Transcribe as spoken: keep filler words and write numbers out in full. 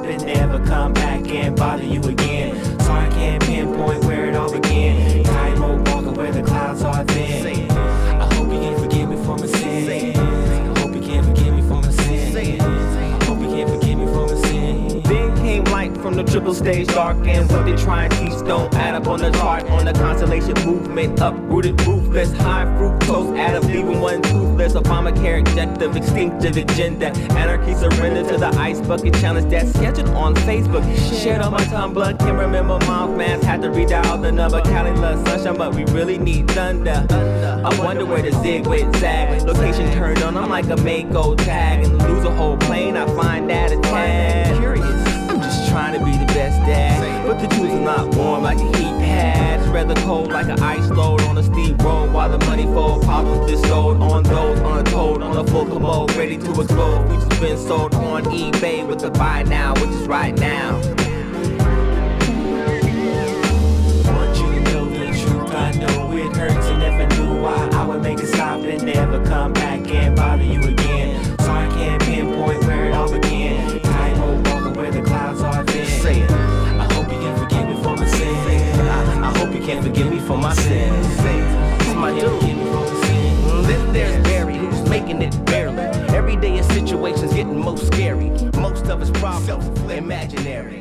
stop and never come back and bother you again. Sorry I can't pinpoint where it all began. Time walking where the clouds are thin. I hope you can forgive me for my sin. I hope you can forgive me for my sin. I hope you can forgive me for my sin. Then came light from the triple stage dark, and what they try and teach don't add up on the chart. On the constellation movement, uprooted, ruthless, high fructose, Adam leaving one toothless. Obamacare objective, extinctive agenda. Anarchy surrender to the ice bucket challenge that's scheduled on Facebook. Shared on my Tumblr, can't remember mouth mask, had to redial the number. Cali love sunshine, but we really need thunder. I wonder where the zig with zag. Location turned on, I'm like a Mako tag. And lose a whole plane, I find that a tad curious. I'm just trying to be the best dad, but the truth is not warm like a heat pad. It's rather cold like an ice load on a steep road, while the money fold, problems bestowed on those untold, on a full commode, ready to explode. We've just been sold on eBay with the buy now, which is right now. Want you to know the truth, I know it hurts, and never knew why I would make it stop and never come back and bother you again. Sorry I can't pinpoint where it all began. Time walking where the clouds are thin. Say it. I hope you can forgive me for my sin. I, I hope you can forgive me for my sins. It's my dude. Then there's Barry, who's making it barely. Every day his situation's getting most scary. Most of his problems imaginary.